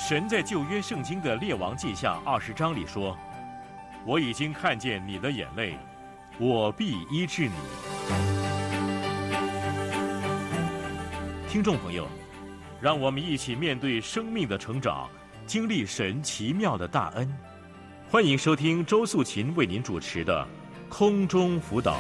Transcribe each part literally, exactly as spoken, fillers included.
神在旧约圣经的列王记下二十章里说：“我已经看见你的眼泪，我必医治你。”听众朋友，让我们一起面对生命的成长，经历神奇妙的大恩。欢迎收听周素琴为您主持的空中辅导。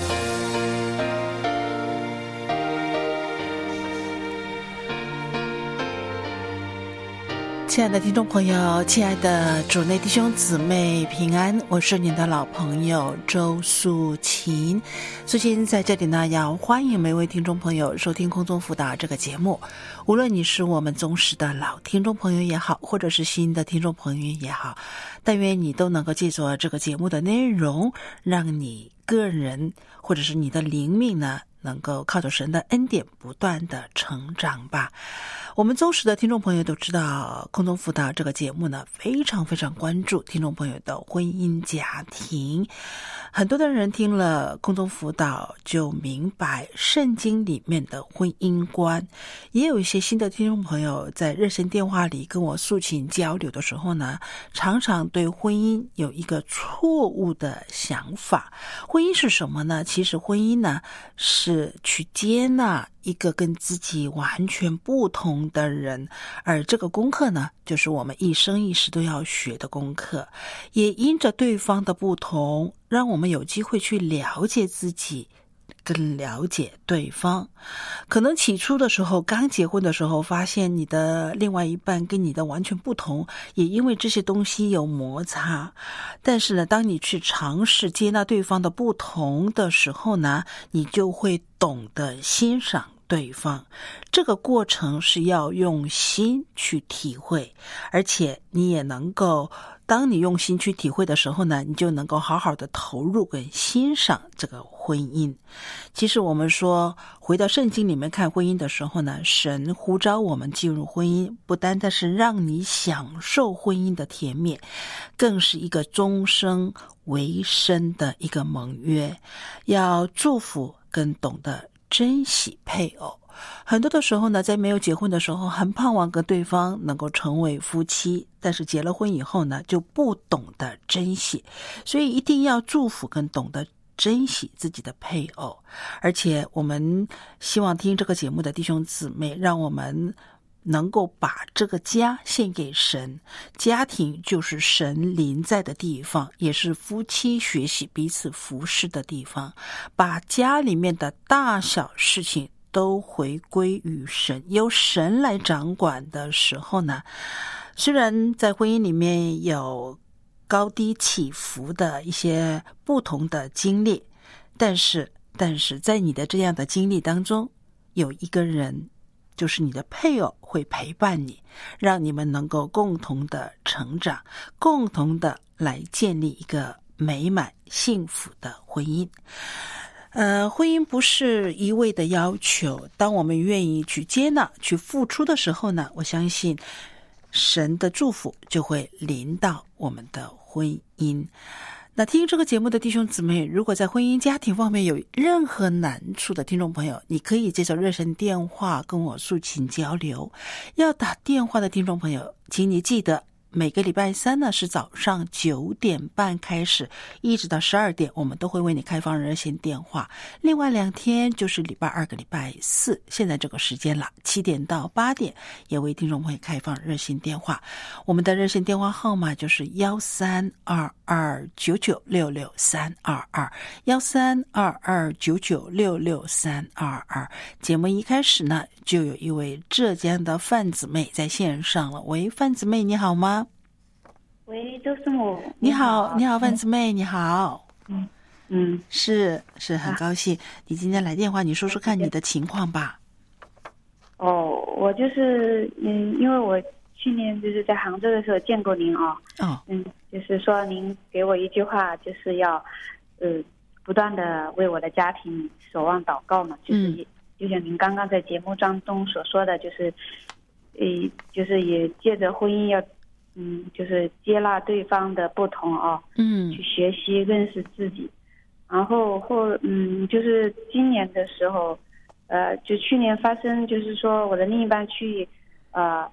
亲爱的听众朋友，亲爱的主内弟兄姊妹平安，我是您的老朋友周素琴。素琴在这里呢，要欢迎每位听众朋友收听空中辅导这个节目。无论你是我们忠实的老听众朋友也好，或者是新的听众朋友也好，但愿你都能够借助这个节目的内容，让你个人或者是你的灵命呢，能够靠着神的恩典不断的成长吧。我们忠实的听众朋友都知道，空中辅导这个节目呢，非常非常关注听众朋友的婚姻家庭。很多的人听了空中辅导就明白圣经里面的婚姻观，也有一些新的听众朋友在热线电话里跟我诉请交流的时候呢，常常对婚姻有一个错误的想法。婚姻是什么呢？其实婚姻呢，是去接纳一个跟自己完全不同的人，而这个功课呢，就是我们一生一世都要学的功课。也因着对方的不同，让我们有机会去了解自己，更了解对方。可能起初的时候，刚结婚的时候，发现你的另外一半跟你的完全不同，也因为这些东西有摩擦。但是呢，当你去尝试接纳对方的不同的时候呢，你就会懂得欣赏对方。这个过程是要用心去体会，而且你也能够，当你用心去体会的时候呢，你就能够好好的投入跟欣赏这个婚姻。其实我们说，回到圣经里面看婚姻的时候呢，神呼召我们进入婚姻，不单单是让你享受婚姻的甜蜜，更是一个终生为深的一个盟约，要祝福跟懂得珍惜配偶。很多的时候呢，在没有结婚的时候，很盼望跟对方能够成为夫妻，但是结了婚以后呢，就不懂得珍惜。所以一定要祝福跟懂得珍惜自己的配偶。而且我们希望听这个节目的弟兄姊妹，让我们能够把这个家献给神。家庭就是神临在的地方，也是夫妻学习彼此服侍的地方。把家里面的大小事情都回归于神，由神来掌管的时候呢，虽然在婚姻里面有高低起伏的一些不同的经历，但是但是在你的这样的经历当中，有一个人，就是你的配偶，会陪伴你，让你们能够共同的成长，共同的来建立一个美满幸福的婚姻。呃，婚姻不是一味的要求，当我们愿意去接纳、去付出的时候呢，我相信神的祝福就会临到我们的婚姻。那听这个节目的弟兄姊妹，如果在婚姻家庭方面有任何难处的听众朋友，你可以接受热线电话跟我诉请交流。要打电话的听众朋友，请你记得每个礼拜三呢是早上九点半开始，一直到十二点，我们都会为你开放热线电话。另外两天就是礼拜二跟礼拜四，现在这个时间了，七点到八点，也为听众朋友开放热线电话。我们的热线电话号码就是幺三二二九九六六三二二幺三二二九九六六三二二。节目一开始呢，就有一位浙江的范姊妹在线上了。喂，范姊妹你好吗？ 喂，周师母， 你好，你好，范姊妹，你好。 嗯嗯， 是是，很高兴、啊、你今天来电话，你说说看你的情况吧。 哦，我就是嗯，因为我去年就是在杭州的时候见过您啊。 哦。 嗯，就是说您给我一句话，就是要呃不断的为我的家庭守望祷告嘛，就是、嗯、就像您刚刚在节目当中所说的，就是呃就是也借着婚姻要。嗯，就是接纳对方的不同啊， 嗯， 去学习认识自己，然后或嗯，就是今年的时候，呃，就去年发生，就是说我的另一半去，呃，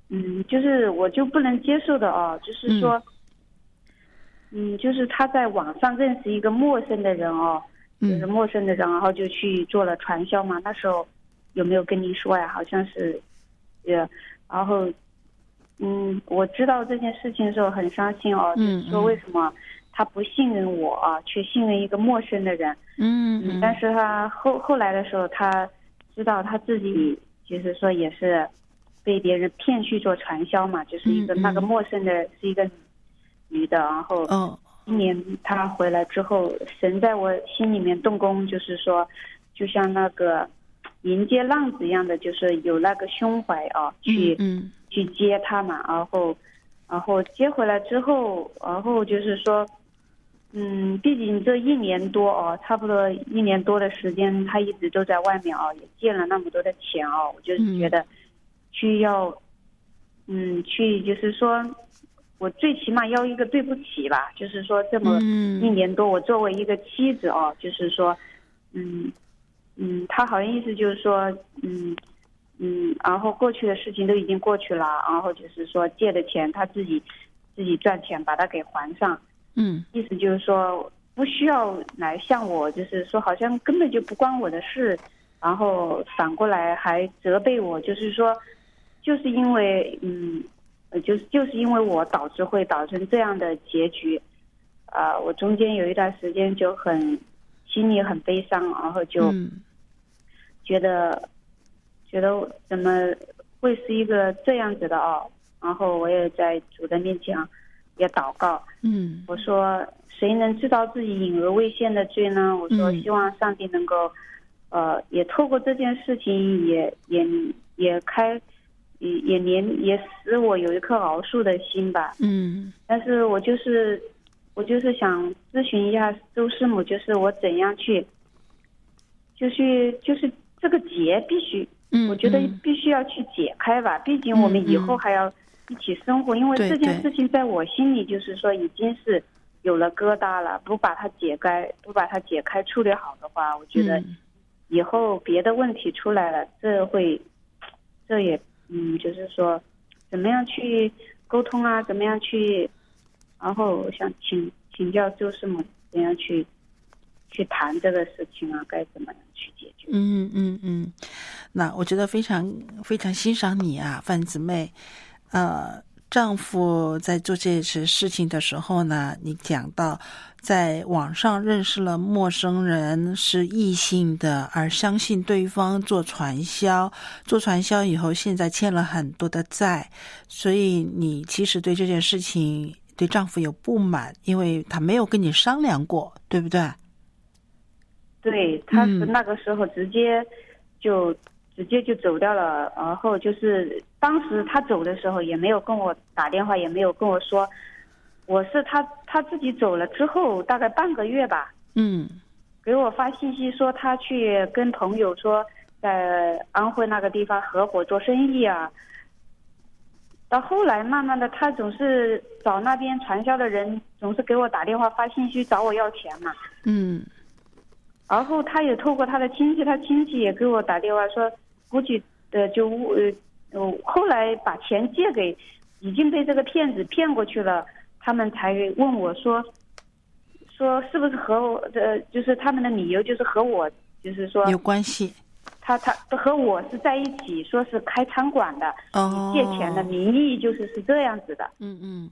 嗯，就是我就不能接受的哦，就是说，嗯，嗯就是他在网上认识一个陌生的人哦，嗯、就是陌生的人，然后就去做了传销嘛。那时候有没有跟您说呀？好像是，也，然后，嗯，我知道这件事情的时候很伤心哦， 嗯、 就是说为什么他不信任我啊，却信任一个陌生的人？ 嗯嗯， 但是他后后来的时候，他知道他自己就是说也是被别人骗去做传销嘛，就是一个、嗯、那个陌生的是一个女的，然后今年他回来之后，神在我心里面动工，就是说就像那个迎接浪子一样的，就是有那个胸怀啊，去、 嗯、 去接他嘛，然后然后接回来之后，然后就是说。嗯，毕竟这一年多哦，差不多一年多的时间，他一直都在外面哦，也借了那么多的钱哦，我就是觉得，去要，嗯，去就是说，我最起码要一个对不起吧，就是说这么一年多，我作为一个妻子哦，就是说，嗯，嗯，他好像意思就是说，嗯，嗯，然后过去的事情都已经过去了，然后就是说借的钱他自己自己赚钱把它给还上。 嗯， 意思就是说不需要来向我，就是说好像根本就不关我的事，然后反过来还责备我，就是说，就是因为嗯，就是就是因为我导致会导成这样的结局，啊、呃，我中间有一段时间就很心里很悲伤，然后就觉得、嗯、觉得怎么会是一个这样子的哦，然后我也在主的面前。也祷告， 嗯， 我说谁能知道自己隐而未现的罪呢？我说希望上帝能够，呃，也透过这件事情也，也也也开，也也连也使我有一颗饶恕的心吧。 嗯， 但是我就是我就是想咨询一下周师母，就是我怎样去，就是就是这个结必须， 嗯， 我觉得必须要去解开吧。毕竟我们以后还要。一起生活，因为这件事情在我心里就是说已经是有了疙瘩了，不把它解开，不把它解开处理好的话，我觉得以后别的问题出来了，这会，这也嗯，就是说怎么样去沟通啊，怎么样去，然后我想请请教周师母怎样去去谈这个事情啊，该怎么样去解决？ 嗯嗯嗯，那我觉得非常非常欣赏你啊，范姊妹。呃，丈夫在做这些事情的时候呢，你讲到在网上认识了陌生人，是异性的，而相信对方做传销，做传销以后，现在欠了很多的债，所以你其实对这件事情对丈夫有不满，因为他没有跟你商量过，对不对？ 对，他是那个时候直接就。嗯直接就走掉了，然后就是当时他走的时候也没有跟我打电话，也没有跟我说，我是他他自己走了之后大概半个月吧， 嗯， 给我发信息说他去跟朋友说在安徽那个地方合伙做生意啊，到后来慢慢的他总是找那边传销的人，总是给我打电话发信息找我要钱嘛， 嗯， 然后他也透过他的亲戚，他亲戚也给我打电话说。估计的就呃，后来把钱借给已经被这个骗子骗过去了，他们才问我说，说是不是和我的，就是他们的理由就是和我就是说有关系， 他他和我是在一起，说是开餐馆的， 哦， 借钱的名义就是是这样子的， 嗯嗯，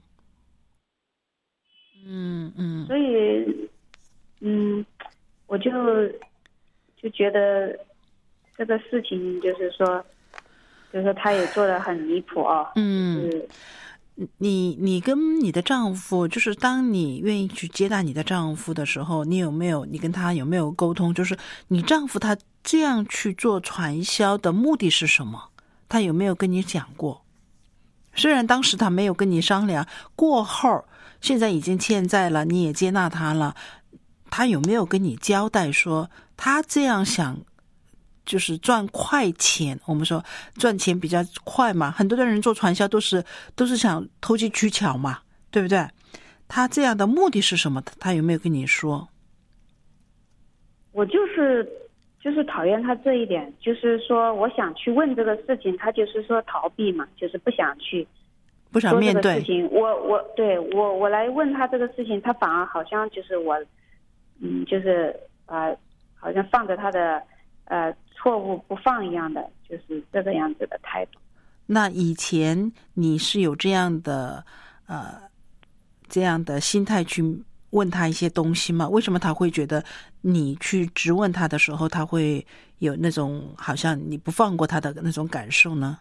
嗯嗯， 所以嗯，我就就觉得。这个事情就是说，就是说他也做得很离谱哦。 嗯， 就是、 你你跟你的丈夫，就是当你愿意去接纳你的丈夫的时候，你有没有你跟他有没有沟通？就是你丈夫他这样去做传销的目的是什么？他有没有跟你讲过？虽然当时他没有跟你商量，过后现在已经欠债了，你也接纳他了，他有没有跟你交代说他这样想？就是赚快钱，我们说赚钱比较快嘛，很多的人做传销都是都是想投机取巧嘛，对不对？他这样的目的是什么？他有没有跟你说？ 我就是就是讨厌他这一点，就是说我想去问这个事情，他就是说逃避嘛，就是不想去不想面对事情。我我对我我来问他这个事情，他反而好像就是我，嗯，就是呃，好像放着他的呃错误不放一样的，就是这个样子的态度。 那以前你是有这样的呃这样的心态去问他一些东西吗？为什么他会觉得你去质问他的时候，他会有那种好像你不放过他的那种感受呢？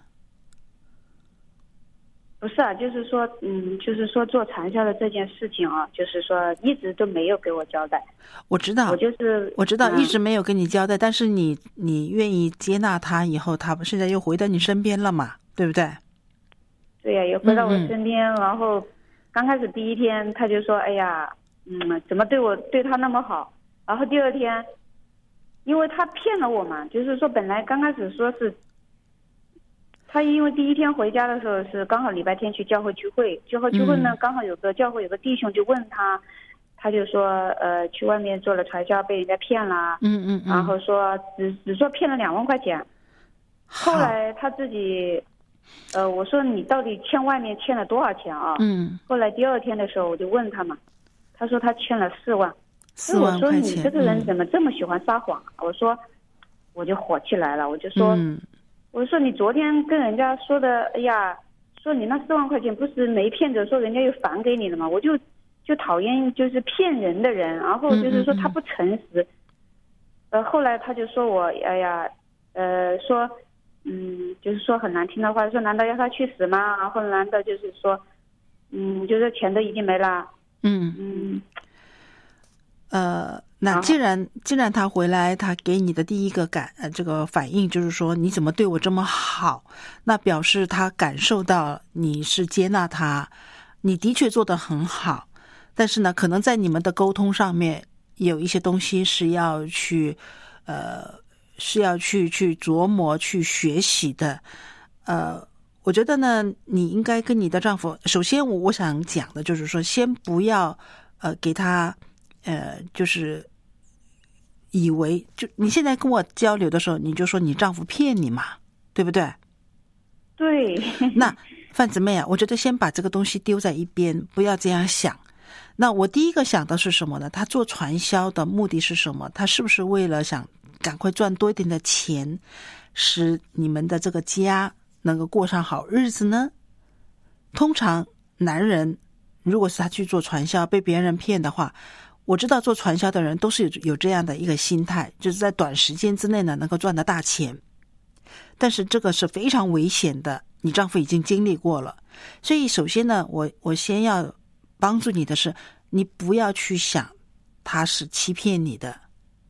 不是啊，就是说，嗯，就是说做传销的这件事情啊，就是说一直都没有给我交代。 我知道， 我就是我知道、嗯、一直没有跟你交代，但是你你愿意接纳他以后，他现在又回到你身边了嘛，对不对？ 对呀、啊，又回到我身边， 嗯嗯然后刚开始第一天他就说，哎呀。嗯，怎么对我对他那么好？然后第二天，因为他骗了我嘛，就是说本来刚开始说是，他因为第一天回家的时候是刚好礼拜天去教会聚会，教会聚会呢、嗯、刚好有个教会有个弟兄就问他，他就说呃去外面做了传销被人家骗啦， 嗯嗯嗯， 然后说只只说骗了两万块钱，后来他自己。呃，我说你到底欠外面欠了多少钱啊？ 嗯， 后来第二天的时候我就问他嘛。他说他欠了四万， 四万块钱。 我说你这个人怎么这么喜欢撒谎、啊嗯？我说，我就火起来了，我就说， 嗯、 我说你昨天跟人家说的，哎呀，说你那四万块钱不是没骗着，说人家又返给你了吗？我就就讨厌就是骗人的人，然后就是说他不诚实。嗯、呃，后来他就说我，哎呀，呃，说，嗯，就是说很难听的话，说难道要他去死吗？然后难道就是说，嗯，就是钱都已经没了。 嗯嗯， 呃，那既然既然他回来，他给你的第一个感呃这个反应就是说你怎么对我这么好，那表示他感受到你是接纳他，你的确做得很好，但是呢，可能在你们的沟通上面有一些东西是要去呃是要去去琢磨去学习的，呃。我觉得呢，你应该跟你的丈夫，首先我我想讲的就是说，先不要呃给他呃就是以为就你现在跟我交流的时候，你就说你丈夫骗你嘛，对不对？ 对。 那范姊妹啊，我觉得先把这个东西丢在一边，不要这样想。那我第一个想的是什么呢？他做传销的目的是什么？他是不是为了想赶快赚多一点的钱，使你们的这个家能够过上好日子呢？通常男人如果是他去做传销被别人骗的话，我知道做传销的人都是有有这样的一个心态，就是在短时间之内呢能够赚到大钱，但是这个是非常危险的，你丈夫已经经历过了。所以首先呢，我我先要帮助你的是，你不要去想他是欺骗你的。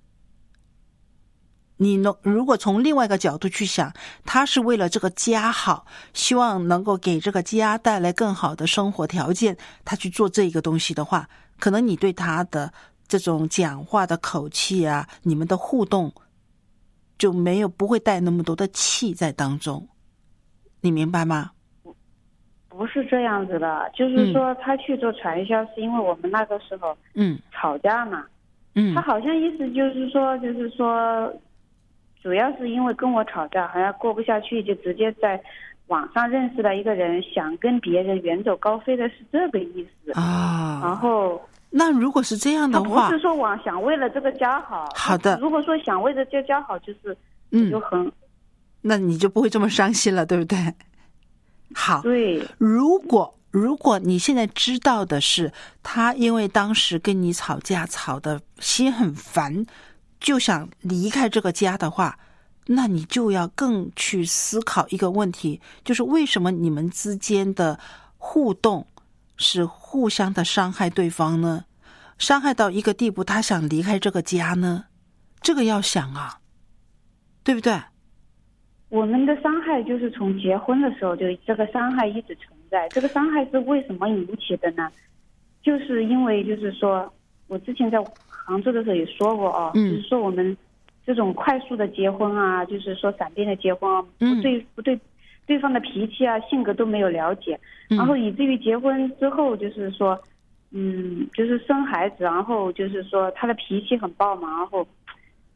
你能如果从另外一个角度去想，他是为了这个家好，希望能够给这个家带来更好的生活条件，他去做这个东西的话，可能你对他的这种讲话的口气啊，你们的互动就没有不会带那么多的气在当中，你明白吗？ 不是这样子的，就是说他去做传销是因为我们那个时候嗯吵架嘛，嗯，他好像意思就是说就是说主要是因为跟我吵架，好像过不下去，就直接在网上认识了一个人，想跟别人远走高飞的是这个意思啊。然后， 那如果是这样的话， 他不是说我想为了这个家好。 好的， 如果说想为了这个家好，就是嗯，就很， 那你就不会这么伤心了，对不对？好， 对。 如果如果你现在知道的是，他因为当时跟你吵架，吵得心很烦，就想离开这个家的话，那你就要更去思考一个问题，就是为什么你们之间的互动是互相的伤害对方呢？伤害到一个地步，他想离开这个家呢？这个要想啊，对不对？ 我们的伤害就是从结婚的时候就这个伤害一直存在。这个伤害是为什么引起的呢？就是因为就是说我之前在杭州的时候也说过哦，嗯、就是说我们这种快速的结婚啊，就是说闪电的结婚啊，不对不对对方的脾气啊性格都没有了解，嗯、然后以至于结婚之后就是说嗯就是生孩子，然后就是说他的脾气很暴嘛，然后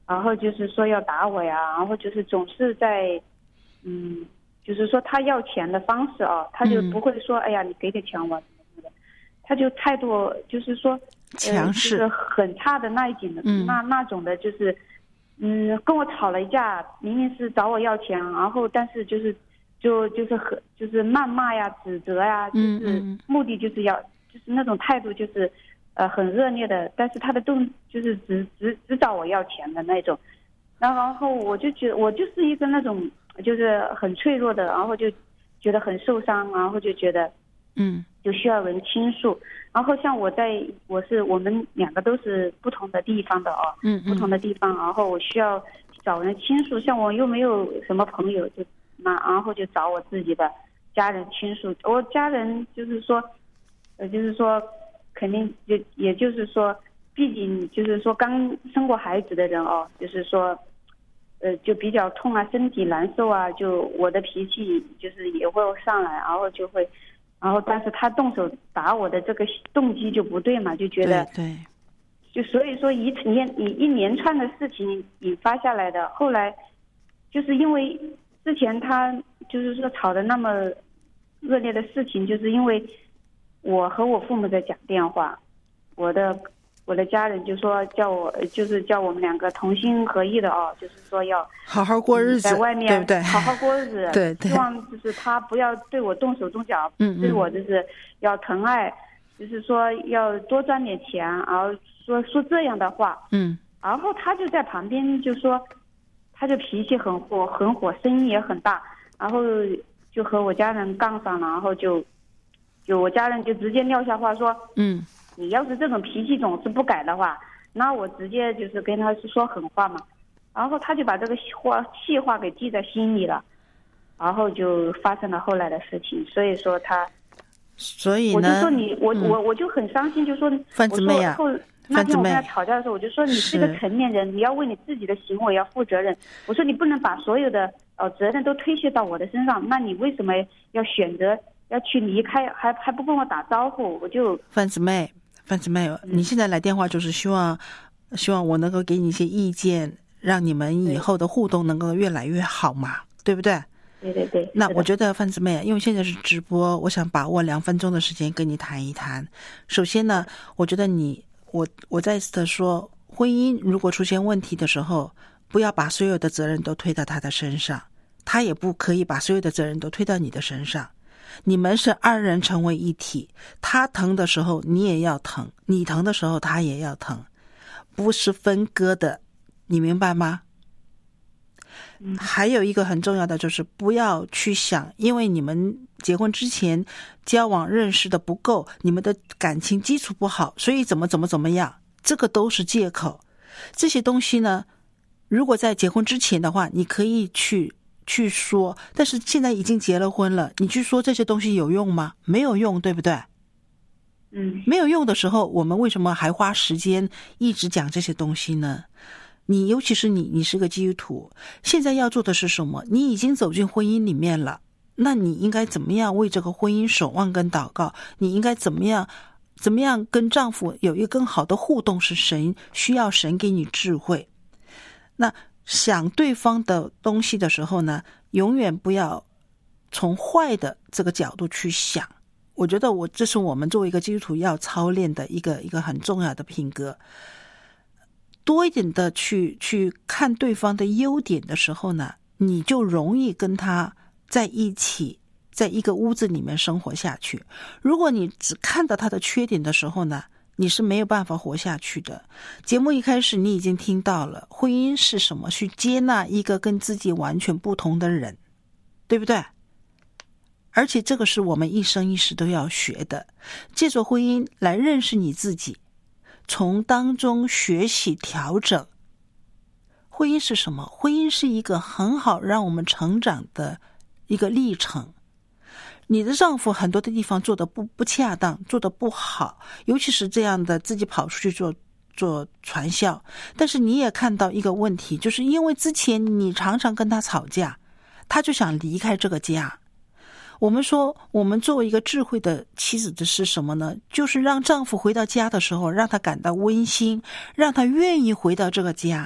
然后就是说要打我呀，然后就是总是在，嗯，就是说他要钱的方式啊，他就不会说，嗯、哎呀，你给点钱我什么什么的，他就态度就是说， 强势， 呃、就是很差的那一种的，嗯、那那种的，就是，嗯，跟我吵了一架，明明是找我要钱，然后但是就是，就就是很就是谩骂呀、指责呀，就是目的就是要，就是那种态度就是。呃，很热烈的，但是他的动就是只只只找我要钱的那种，然后然后我就觉得我就是一个那种就是很脆弱的，然后就觉得很受伤，然后就觉得嗯， 就需要人倾诉。然后像我在我是我们两个都是不同的地方的哦， 嗯嗯， 不同的地方，然后我需要找人倾诉，像我又没有什么朋友，就那然后就找我自己的家人倾诉。我家人就是说，呃，就是说。肯定就也就是说，毕竟就是说刚生过孩子的人哦，就是说，呃，就比较痛啊，身体难受啊，就我的脾气就是也会上来，然后就会，然后但是他动手打我的这个动机就不对嘛，就觉得对， 就所以说一连一一连串的事情引发下来的，后来就是因为之前他就是说吵的那么恶劣的事情，就是因为。我和我父母在讲电话，我的我的家人就说叫我就是叫我们两个同心合意的哦，就是说要好好过日子， 在外面对不对？ 好好过日子， 对对， 希望就是他不要对我动手动脚， 嗯嗯， 对我就是要疼爱，就是说要多赚点钱，然后说说这样的话， 嗯， 然后他就在旁边就说，他就脾气很火，很火，声音也很大，然后就和我家人杠上了，然后就。就我家人就直接撂下话说， 嗯， 你要是这种脾气总是不改的话，那我直接就是跟他说狠话嘛，然后他就把这个话气话给记在心里了，然后就发生了后来的事情。所以说他， 所以呢， 我就说你，我、嗯、我我就很伤心，就说范姊妹啊， 我说后那天我跟他吵架的时候，我就说你是个成年人，你要为你自己的行为要负责任。我说你不能把所有的呃责任都推卸到我的身上，那你为什么要选择？要去离开，还还不跟我打招呼，我就范姊妹，范姊妹，你现在来电话就是希望，希望我能够给你一些意见，让你们以后的互动能够越来越好嘛，对不对？ 对对对。 那我觉得范姊妹，因为现在是直播，我想把握两分钟的时间跟你谈一谈。首先呢，我觉得你，我我再次的说，婚姻如果出现问题的时候，不要把所有的责任都推到他的身上，他也不可以把所有的责任都推到你的身上。你们是二人成为一体，他疼的时候你也要疼，你疼的时候他也要疼，不是分割的，你明白吗？ 嗯、 还有一个很重要的就是不要去想，因为你们结婚之前交往认识的不够，你们的感情基础不好，所以怎么怎么怎么样，这个都是借口。这些东西呢，如果在结婚之前的话，你可以去去说，但是现在已经结了婚了，你去说这些东西有用吗？没有用，对不对？ 嗯， 没有用的时候，我们为什么还花时间一直讲这些东西呢？你尤其是你，你是个基督徒，现在要做的是什么？你已经走进婚姻里面了，那你应该怎么样为这个婚姻守望跟祷告？你应该怎么样，怎么样跟丈夫有一个更好的互动？是神需要神给你智慧。那想对方的东西的时候呢，永远不要从坏的这个角度去想。我觉得我这是我们作为一个基督徒要操练的一个一个很重要的品格。多一点的去去看对方的优点的时候呢，你就容易跟他在一起，在一个屋子里面生活下去。如果你只看到他的缺点的时候呢，你是没有办法活下去的。节目一开始你已经听到了，婚姻是什么？去接纳一个跟自己完全不同的人，对不对？而且这个是我们一生一世都要学的，借着婚姻来认识你自己，从当中学习调整。婚姻是什么？婚姻是一个很好让我们成长的一个历程。你的丈夫很多的地方做的不不恰当，做的不好，尤其是这样的自己跑出去做做传销。但是你也看到一个问题，就是因为之前你常常跟他吵架，他就想离开这个家。我们说，我们作为一个智慧的妻子的是什么呢？就是让丈夫回到家的时候，让他感到温馨，让他愿意回到这个家，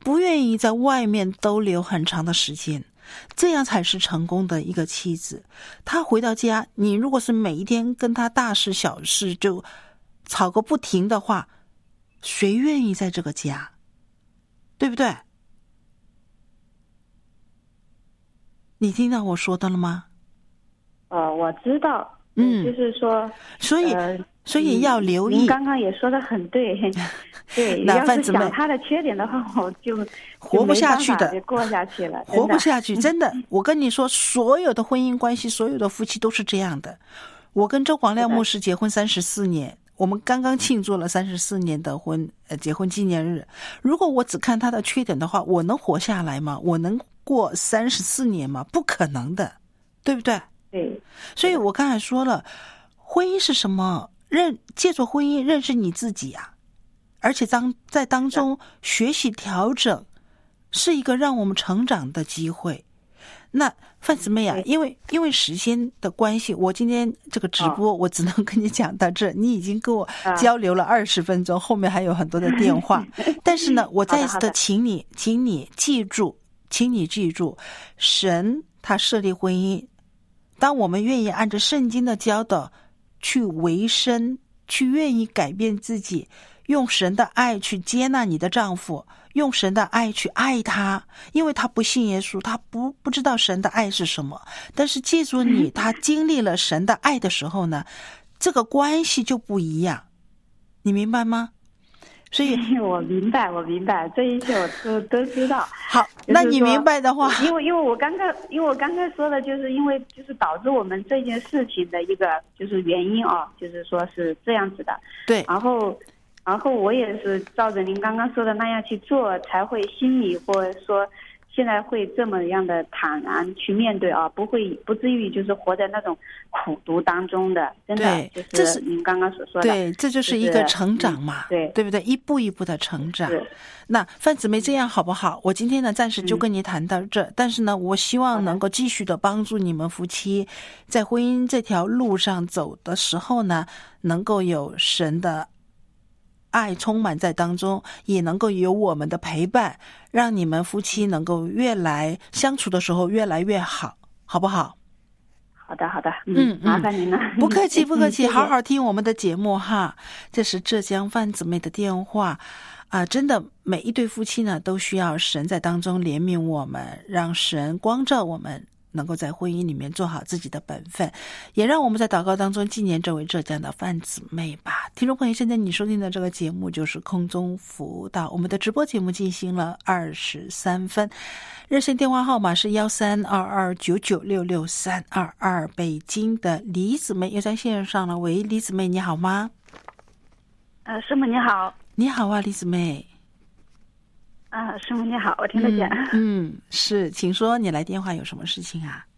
不愿意在外面逗留很长的时间，这样才是成功的一个妻子。她回到家，你如果是每一天跟她大事小事就吵个不停的话，谁愿意在这个家？对不对？你听到我说的了吗？ 呃，我知道， 嗯， 就是说， 所以、 呃、 所以要留意。 您刚刚也说的很对，对，要是想他的缺点的话，我就活不下去的， 就过下去了， 活不下去，真的。我跟你说，所有的婚姻关系，所有的夫妻都是这样的。我跟周广亮牧师结婚三十四年，我们刚刚庆祝了三十四年的婚呃结婚纪念日。如果我只看他的缺点的话，我能活下来吗？我能过三十四年吗？不可能的，对不对？ 对。 所以我刚才说了，婚姻是什么？认借助婚姻认识你自己啊，而且当在当中学习调整，是一个让我们成长的机会。那范姊妹啊，因为因为时间的关系，我今天这个直播我只能跟你讲到这，你已经跟我交流了二十分钟，后面还有很多的电话。但是呢，我再一次的请你，请你记住，请你记住，神他设立婚姻，当我们愿意按照圣经的教导去维生，去愿意改变自己，用神的爱去接纳你的丈夫，用神的爱去爱他，因为他不信耶稣，他不不知道神的爱是什么。但是记住你，他经历了神的爱的时候呢，这个关系就不一样，你明白吗？所以我明白，我明白，这一切我都都知道。 好，那你明白的话， 因为因为我刚刚，因为我刚才说的，就是因为就是导致我们这件事情的一个就是原因啊，就是说是这样子的。 对， 然后。然后我也是照着您刚刚说的那样去做，才会心里或者说现在会这么样的坦然去面对啊，不会不至于就是活在那种苦读当中的，真的就是您刚刚所说的。 对，这就是一个成长嘛， 就是嗯、对对不对？一步一步的成长。那范姊妹这样好不好？我今天呢暂时就跟你谈到这，嗯、但是呢，我希望能够继续的帮助你们夫妻在婚姻这条路上走的时候呢，能够有神的爱充满在当中，也能够有我们的陪伴，让你们夫妻能够越来相处的时候越来越好，好不好？ 好的，好的，嗯，麻烦您了。 不客气，不客气，好好听我们的节目哈。这是浙江范姊妹的电话啊，真的，每一对夫妻呢都需要神在当中怜悯我们，让神光照我们，能够在婚姻里面做好自己的本分，也让我们在祷告当中纪念这位浙江的范姊妹吧。听众朋友，现在你收听的这个节目就是空中辅导，我们的直播节目进行了二十三分，热线电话号码是幺三二二九九六六三二二，北京的李姊妹又在线上了。喂，李姊妹你好吗？ 呃，师母你好。 你好啊，李姊妹。 啊，师母你好，我听得见。 嗯，嗯是，请说，你来电话有什么事情啊？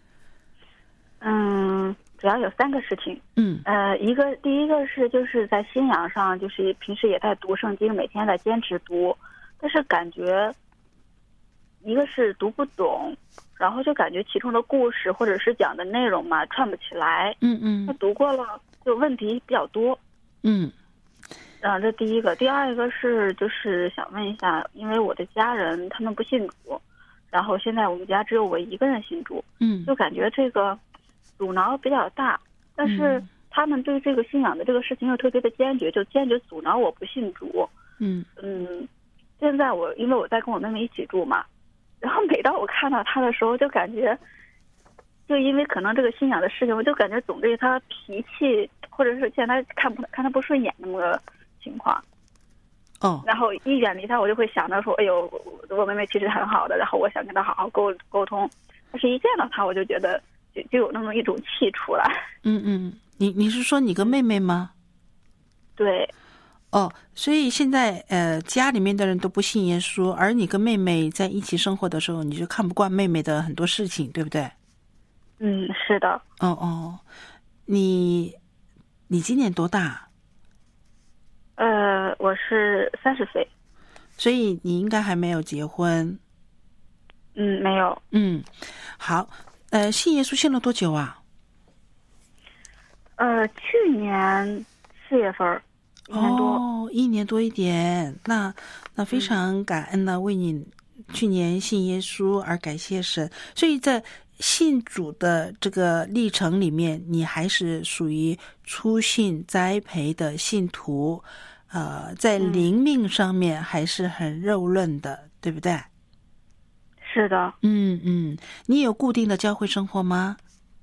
嗯，主要有三个事情。 嗯， 呃，一个第一个是就是在信仰上，就是平时也在读圣经，每天在坚持读，但是感觉一个是读不懂，然后就感觉其中的故事或者是讲的内容嘛串不起来。 嗯嗯， 那读过了就问题比较多。 嗯。 啊，这第一个，第二个是就是想问一下，因为我的家人他们不信主，然后现在我们家只有我一个人信主， 嗯， 就感觉这个阻挠比较大，但是他们对这个信仰的这个事情又特别的坚决，就坚决阻挠我不信主。 嗯嗯，现在我因为我在跟我妹妹一起住嘛，然后每当我看到她的时候，就感觉，就因为可能这个信仰的事情，我就感觉总对她脾气，或者是见她看不看她不顺眼那么个情况。 哦， 然后一远离他，我就会想到说，哎呦，我妹妹其实很好的，然后我想跟她好好沟沟通，但是一见到她，我就觉得就就有那么一种气出来。 嗯嗯，你你是说你跟妹妹吗？ 对。 哦，所以现在呃，家里面的人都不信耶稣，而你跟妹妹在一起生活的时候，你就看不惯妹妹的很多事情，对不对？ 嗯，是的。 哦哦，你你今年多大？ 呃，我是三十岁， 所以你应该还没有结婚。 嗯，没有。 嗯，好，呃，信耶稣信了多久啊？ 呃，去年四月份。 一年多。 哦，一年多一点，那那非常感恩呢，为你去年信耶稣而感谢神。所以在信主的这个历程里面，你还是属于初信栽培的信徒，呃，在灵命上面还是很肉嫩的，嗯、对不对？ 是的。 嗯嗯，你有固定的教会生活吗？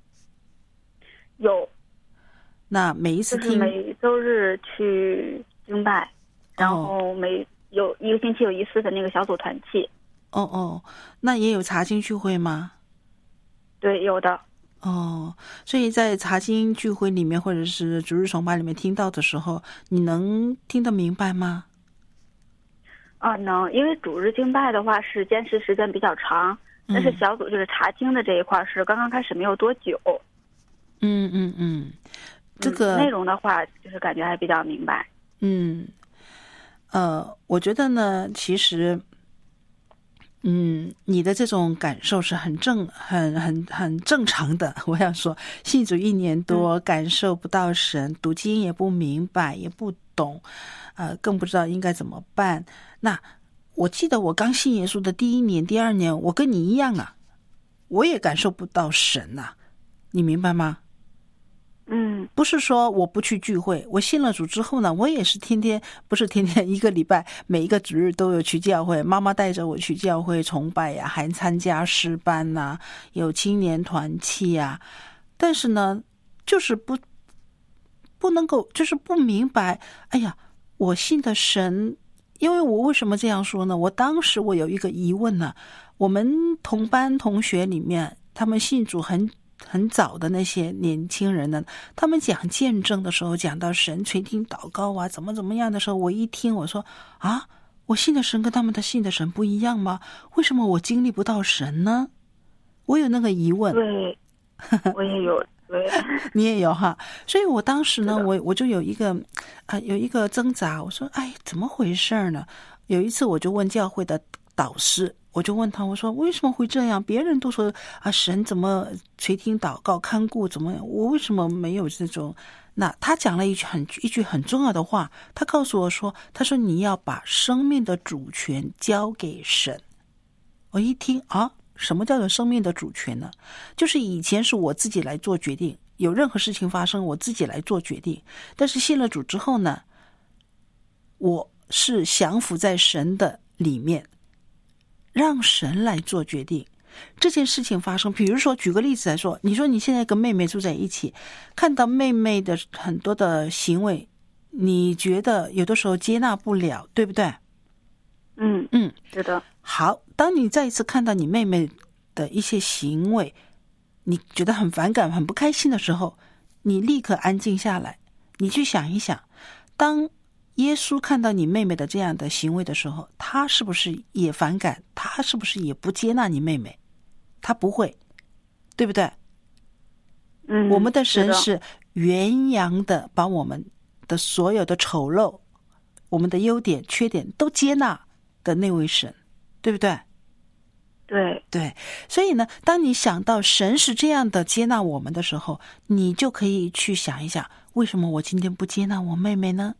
有。 那每一次听， 就是每周日去敬拜，然后每有一个星期有一次的那个小组团契。 哦哦，那也有查经聚会吗？ 对，有的。 哦，所以在查经聚会里面或者是主日崇拜里面听到的时候，你能听得明白吗？ 啊，能，因为主日敬拜的话是坚持时间比较长，但是小组就是查经的这一块是刚刚开始没有多久。 嗯嗯嗯，这个、 嗯、内容的话就是感觉还比较明白。 嗯，呃，我觉得呢，其实。嗯，你的这种感受是很正、很、很、很正常的。我要说，信主一年多，感受不到神，读经也不明白，也不懂，呃，更不知道应该怎么办。那我记得我刚信耶稣的第一年、第二年，我跟你一样啊，我也感受不到神呐、啊，你明白吗？ 嗯， 不是说我不去聚会，我信了主之后呢，我也是天天，不是天天，一个礼拜每一个主日都有去教会，妈妈带着我去教会崇拜呀、啊，还参加诗班呐、啊，有青年团契呀、啊。但是呢，就是不不能够，就是不明白。哎呀，我信的神，因为我为什么这样说呢？我当时我有一个疑问呢，我们同班同学里面，他们信主很。很早的那些年轻人呢，他们讲见证的时候，讲到神垂听祷告啊，怎么怎么样的时候，我一听我说啊，我信的神跟他们的信的神不一样吗？为什么我经历不到神呢？我有那个疑问。 对，我也有。对， 你也有哈。所以我当时呢，我我就有一个啊、呃，有一个挣扎。我说，哎，怎么回事呢？有一次我就问教会的导师。我就问他，我说为什么会这样？别人都说啊，神怎么垂听祷告、看顾怎么样？我为什么没有这种？那他讲了一句很一句很重要的话，他告诉我说，他说你要把生命的主权交给神。我一听啊，什么叫做生命的主权呢？就是以前是我自己来做决定，有任何事情发生，我自己来做决定。但是信了主之后呢，我是降服在神的里面。让神来做决定，这件事情发生。比如说，举个例子来说，你说你现在跟妹妹住在一起，看到妹妹的很多的行为，你觉得有的时候接纳不了，对不对？ 嗯嗯， 是的。 好，当你再一次看到你妹妹的一些行为，你觉得很反感、很不开心的时候，你立刻安静下来，你去想一想，当耶稣看到你妹妹的这样的行为的时候，他是不是也反感？他是不是也不接纳你妹妹？他不会，对不对？ 嗯， 我们的神是原样的把我们的所有的丑陋、我们的优点、缺点都接纳的那位神，对不对？ 对对，所以呢，当你想到神是这样的接纳我们的时候，你就可以去想一想，为什么我今天不接纳我妹妹呢？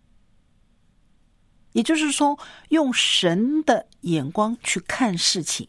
也就是说，用神的眼光去看事情，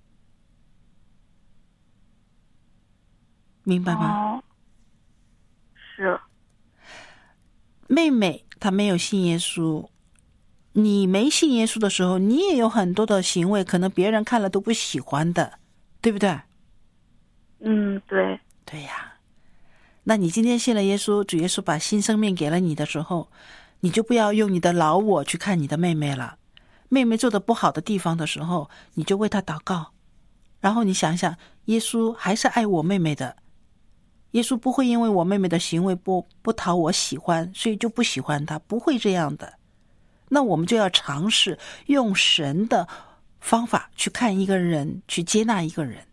明白吗？ 哦，是。 妹妹她没有信耶稣，你没信耶稣的时候，你也有很多的行为，可能别人看了都不喜欢的，对不对？ 嗯，对。 对呀。那你今天信了耶稣，主耶稣把新生命给了你的时候，你就不要用你的老我去看你的妹妹了。妹妹做的不好的地方的时候，你就为她祷告，然后你想想，耶稣还是爱我妹妹的，耶稣不会因为我妹妹的行为不不讨我喜欢，所以就不喜欢她，不会这样的。那我们就要尝试用神的方法去看一个人，去接纳一个人。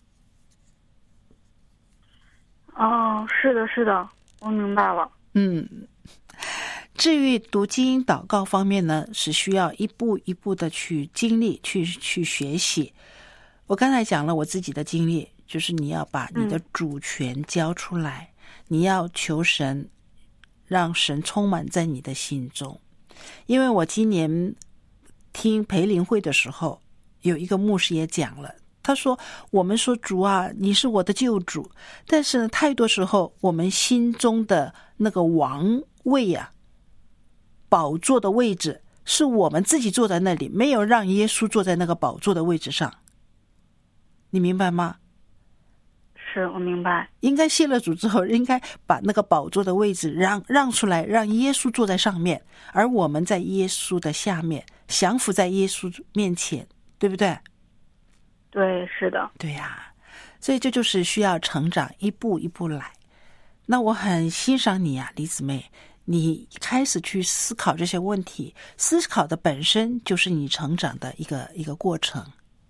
哦，是的，是的，我明白了。 嗯。至于读经祷告方面呢，是需要一步一步的去经历，去去学习。我刚才讲了我自己的经历，就是你要把你的主权交出来，嗯、你要求神让神充满在你的心中。因为我今年听培灵会的时候，有一个牧师也讲了，他说我们说主啊，你是我的救主，但是呢，太多时候我们心中的那个王位啊，宝座的位置是我们自己坐在那里，没有让耶稣坐在那个宝座的位置上。你明白吗？ 是，我明白。 应该谢了主之后，应该把那个宝座的位置让让出来，让耶稣坐在上面，而我们在耶稣的下面，降服在耶稣面前，对不对？ 对，是的。 对呀，所以这就是需要成长，一步一步来。那我很欣赏你啊，李姊妹，你开始去思考这些问题，思考的本身就是你成长的一个一个过程。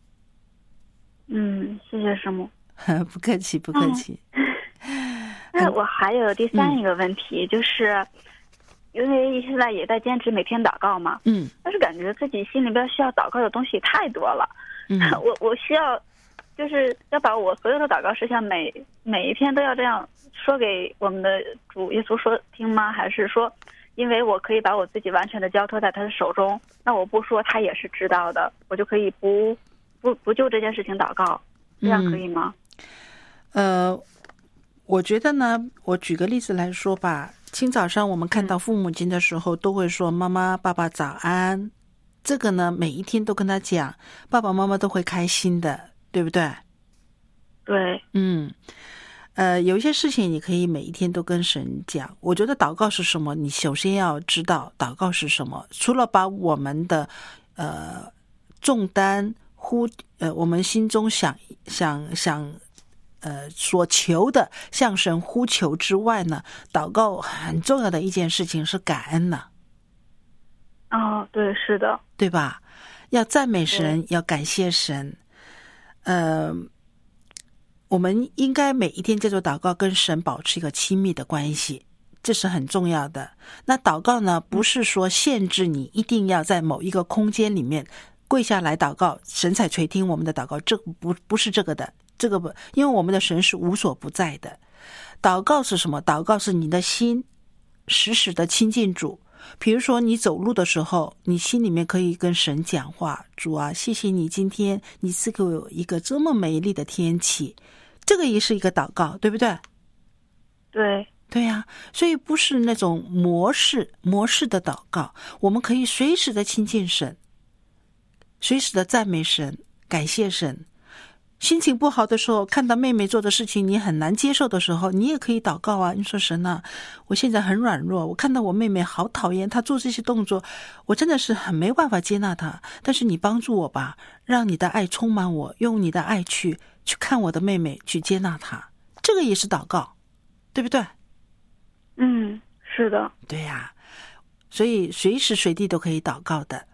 嗯，谢谢师母。 不客气，不客气。 嗯、那我还有第三一个问题，嗯、就是因为现在也在坚持每天祷告嘛， 嗯， 但是感觉自己心里边需要祷告的东西太多了， 嗯， 我我需要就是要把我所有的祷告事项每每一天都要这样说给我们的主耶稣说听吗？还是说，因为我可以把我自己完全的交托在他的手中，那我不说他也是知道的，我就可以不不不就这件事情祷告，这样可以吗？ 嗯呃，我觉得呢，我举个例子来说吧。清早上我们看到父母亲的时候，都会说妈妈、爸爸早安。这个呢，每一天都跟他讲，爸爸妈妈都会开心的，对不对？ 对， 嗯，呃，有一些事情你可以每一天都跟神讲。我觉得祷告是什么？你首先要知道祷告是什么。除了把我们的呃重担呼呃我们心中想想想。呃，所求的向神呼求之外呢，祷告很重要的一件事情是感恩呢。 哦，对，是的， 对吧？要赞美神，要感谢神。呃，我们应该每一天借着祷告跟神保持一个亲密的关系，这是很重要的。那祷告呢，不是说限制你一定要在某一个空间里面跪下来祷告，神才垂听我们的祷告，这不不是这个的。这个不，因为我们的神是无所不在的。祷告是什么？祷告是你的心时时的亲近主。比如说你走路的时候，你心里面可以跟神讲话，主啊，谢谢你今天你赐给我一个这么美丽的天气，这个也是一个祷告，对不对？ 对， 对呀、啊，所以不是那种模式模式的祷告，我们可以随时的亲近神，随时的赞美神，感谢神。心情不好的时候，看到妹妹做的事情你很难接受的时候，你也可以祷告啊。你说神啊，我现在很软弱，我看到我妹妹好讨厌她做这些动作，我真的是很没办法接纳她，但是你帮助我吧，让你的爱充满我，用你的爱去去看我的妹妹，去接纳她，这个也是祷告，对不对？ 嗯，是的。 对呀、啊，所以随时随地都可以祷告的。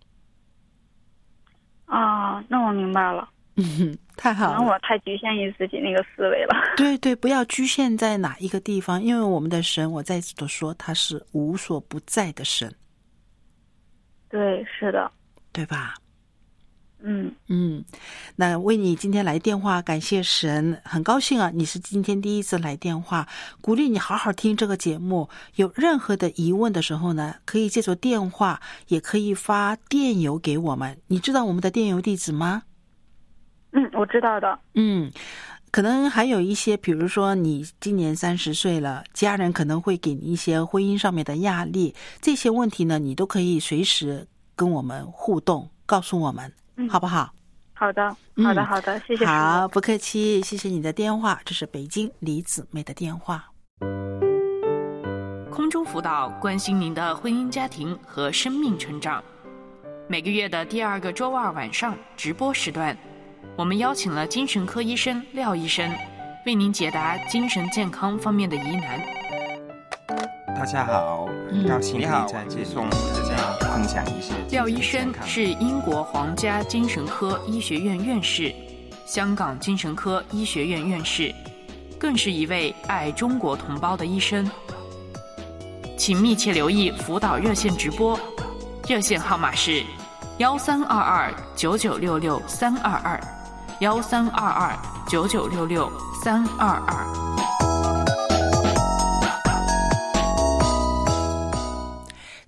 啊，那我明白了。 嗯，太好了。 可能我太局限于自己那个思维了。 对对，不要局限在哪一个地方，因为我们的神，我再次的说，他是无所不在的神。 对，是的， 对吧？ 嗯嗯，那为你今天来电话，感谢神，很高兴啊，你是今天第一次来电话，鼓励你好好听这个节目。有任何的疑问的时候呢，可以借助电话，也可以发电邮给我们。你知道我们的电邮地址吗？ 嗯，我知道的。 嗯，可能还有一些，比如说你今年三十岁了，家人可能会给你一些婚姻上面的压力，这些问题呢，你都可以随时跟我们互动，告诉我们，嗯、好不好？ 好的，好的，好的，嗯、谢谢。 好，不客气，谢谢你的电话，这是北京李姊妹的电话。 空中辅导关心您的婚姻家庭和生命成长，每个月的第二个周二晚上直播时段，我们邀请了精神科医生廖医生，为您解答精神健康方面的疑难。 大家好，很高兴可以在这里跟大家分享一些。 廖医生是英国皇家精神科医学院院士，香港精神科医学院院士，更是一位爱中国同胞的医生。请密切留意辅导热线直播，热线号码是幺三二二九九六六三二二，幺三二二九九六六三二二。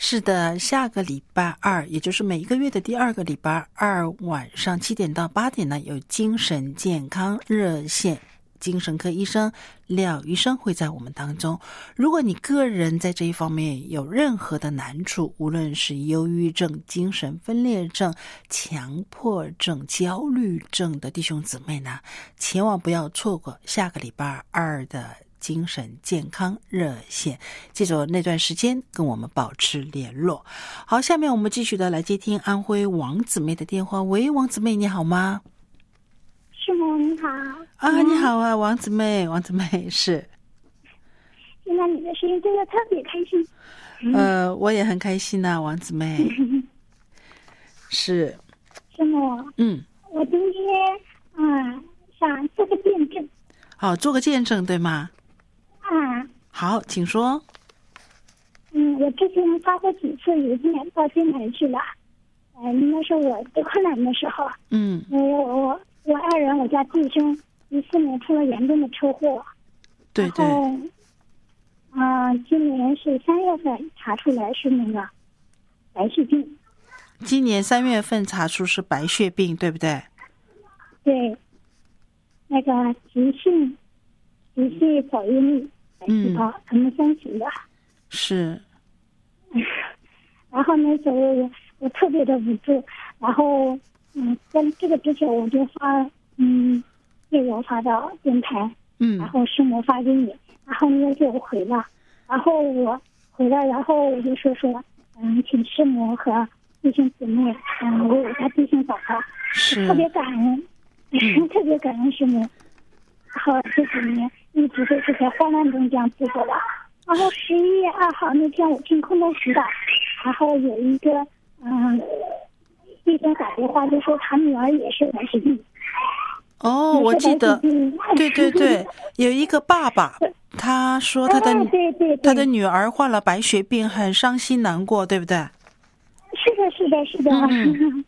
是的，下个礼拜二，也就是每一个月的第二个礼拜二晚上七点到八点呢，有精神健康热线。精神科医生廖医生会在我们当中。如果你个人在这一方面有任何的难处，无论是忧郁症、精神分裂症、强迫症、焦虑症的弟兄姊妹呢，千万不要错过下个礼拜二的精神健康热线，记住那段时间跟我们保持联络。好，下面我们继续的来接听安徽王姊妹的电话。喂，王姊妹你好吗？ 师母你好啊，你好啊，王姊妹，王姊妹是。 听到你的声音真的特别开心。 呃，我也很开心呐、啊，王姊妹。是。 师母， 嗯， 我今天啊、呃、想做个见证。 好，做个见证对吗？ 啊。 好，请说。 嗯，我之前发过几次邮件到电台去了，呃，应该是我最困难的时候。 嗯。 因为我。我爱人，我家弟兄，一四年出了严重的车祸， 对对。 然后，啊、呃，今年是三月份查出来是那个白血病。 今年三月份查出是白血病，对不对？ 对，那个急性急性早孕率白细胞，他们三型的。 是。 然后那时候我我特别的无助，然后。嗯，在这个之前我就发嗯内容发到电台， 嗯， 然后师母发给你，然后你也给我回了，然后我回了，然后我就说说嗯，请师母和弟兄姊妹嗯为我家弟兄祷告， 是特别感恩，嗯、特别感恩师母，然后这几年一直都是在患难中这样度过的。然后十一月二号那天我听空中辅导，然后有一个嗯。弟兄打电话就说他女儿也是白血病。 哦，我记得，对对对，有一个爸爸，他说他的、 哦、对对对他的女儿患了白血病，很伤心难过，对不对？ 是的，是的，是的。嗯、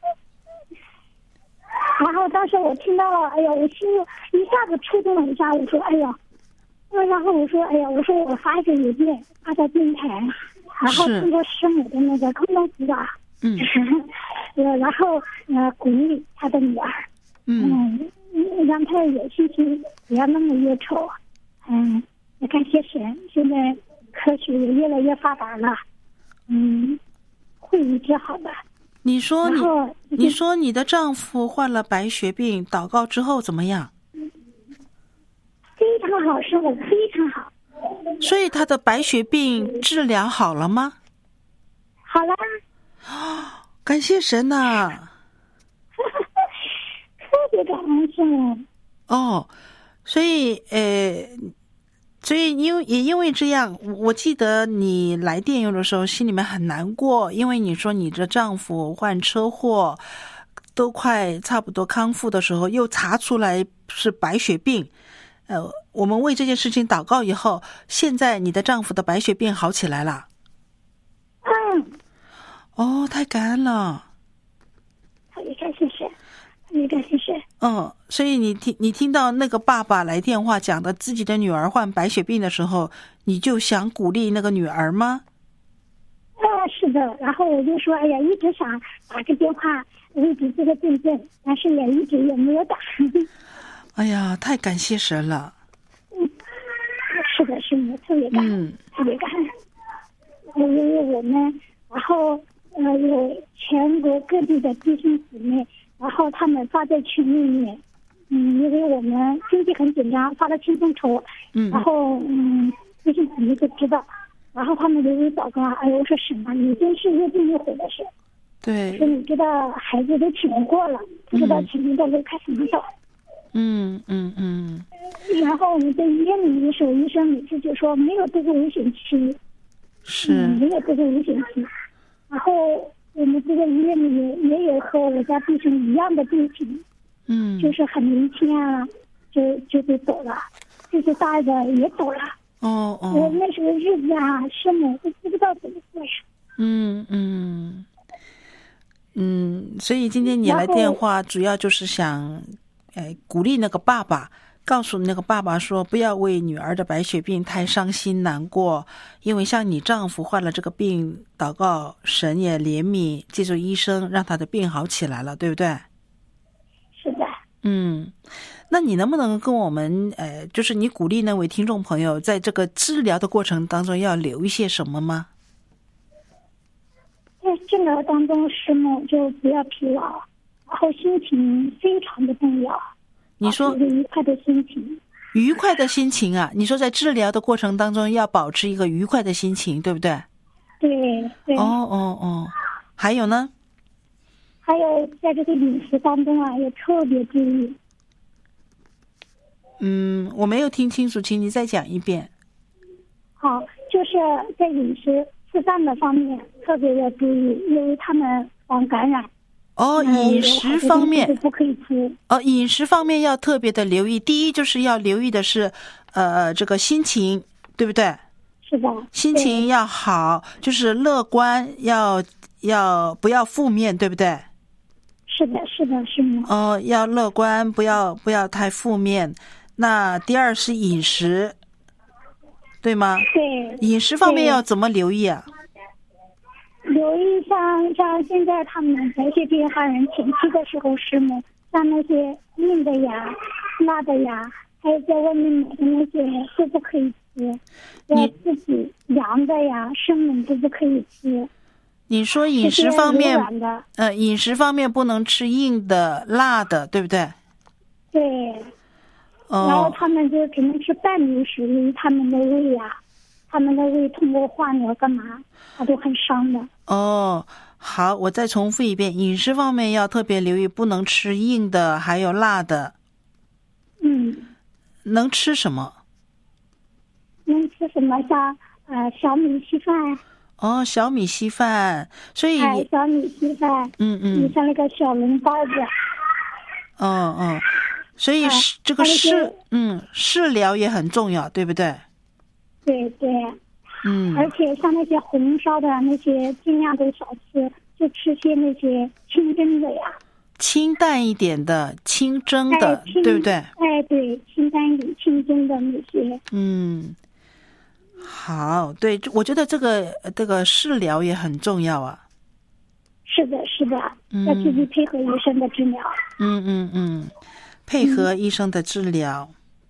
然后当时我听到了，哎呀，我心里一下子触动了一下，我说，哎呀，然后我说，哎呀，我说我发一个邮件发到电台，然后通过师母的那个空中辅导。 嗯， 呃，然后呃，鼓励他的女儿， 嗯， 嗯，让他有信心，不要那么忧愁，嗯，也感谢神，现在科学也越来越发达了，嗯，会医治好的。 你说你， 你你说你的丈夫患了白血病，祷告之后怎么样？ 非常好，师母，非常好。 所以他的白血病治疗好了吗？ 好了。 啊，感谢神呐、啊！ 特别感恩神。 哦，所以呃，所以因为也因为这样，我记得你来电邮的时候心里面很难过，因为你说你的丈夫患车祸，都快差不多康复的时候，又查出来是白血病。呃，我们为这件事情祷告以后，现在你的丈夫的白血病好起来了。 嗯。 哦，太感恩了！ 特别感谢神，特别感谢神。 嗯，所以你听你听到那个爸爸来电话讲的自己的女儿患白血病的时候，你就想鼓励那个女儿吗？ 啊，是的。然后我就说，哎呀，一直想打个电话，一直这个见证，但是也一直也没有打。 哎呀，太感谢神了！ 嗯，是的，是的，特别感恩， 嗯、 特别感恩。因为我们。然后呃，有全国各地的弟兄姊妹，然后他们发在群里面，嗯，因为我们经济很紧张，发了轻松筹， 嗯， 然后嗯，弟兄姊妹都知道，然后他们就会祷告，哎，我说神啊，你真是又定又悔的事， 对， 说你知道孩子都体验过了，不知道前面的路该怎么走， 嗯嗯嗯， 然后我们在医院里面的时候，医生每次就说没有这个危险期。 是、 嗯、没有这个危险期，然后我们这个医院里面也有和我家弟兄一样的病情， 嗯， 就是很年轻啊，就就就走了，岁数大的也走了。 哦哦， 我那时候日子啊，师母都不知道怎么过呀。 嗯嗯嗯，所以今天你来电话，主要就是想，呃，鼓励那个爸爸告诉那个爸爸说，不要为女儿的白血病太伤心难过，因为像你丈夫患了这个病，祷告神也怜悯，借助医生让他的病好起来了，对不对？ 是的。 嗯，那你能不能跟我们呃，就是你鼓励那位听众朋友在这个治疗的过程当中要留一些什么吗？ 在治疗当中，师母就不要疲劳，然后心情非常的重要。 你说愉快的心情， 愉快的心情啊！你说在治疗的过程当中要保持一个愉快的心情，对不对？ 对对。 哦哦哦，还有呢？ 还有在这个饮食当中啊，也特别注意。 嗯，我没有听清楚，请你再讲一遍。 好，就是在饮食吃饭的方面特别的注意，因为他们防感染。 哦，饮食方面不可以吃。 哦，饮食方面要特别的留意。第一就是要留意的是，呃，这个心情，对不对？ 是的。 心情要好，就是乐观，要要不要负面，对不对？ 是的，是的，是吗？ 哦，要乐观，不要不要太负面。那第二是饮食，对吗？ 对。 饮食方面要怎么留意啊？ 留意像像现在他们白血病患人前期的时候，师母像那些硬的呀、辣的呀，还有在外面买的那些都不可以吃，要自己凉的呀、生冷都不可以吃。 你说饮食方面，呃，饮食方面不能吃硬的、辣的，对不对？ 对。 哦。 然后他们就只能吃半流食，因为他们的胃呀、啊，他们的胃通过化疗干嘛，它都很伤的。 哦，好，我再重复一遍，饮食方面要特别留意，不能吃硬的，还有辣的。 嗯。 能吃什么？ 能吃什么？像呃小米稀饭。 哦，小米稀饭，所以哎，小米稀饭， 嗯嗯， 你像那个小笼包子， 嗯嗯，所以是、哎、这个食嗯食疗也很重要，对不对？ 对对， 嗯， 而且像那些红烧的那些尽量都少吃，就吃些那些清蒸的呀， 清淡一点的、清蒸的， 哎、 对不对？ 哎，对，清淡一点、清蒸的那些， 嗯。好，对，我觉得这个这个食疗也很重要啊。 是的，是的，要积极配合医生的治疗。 嗯嗯嗯，配合医生的治疗。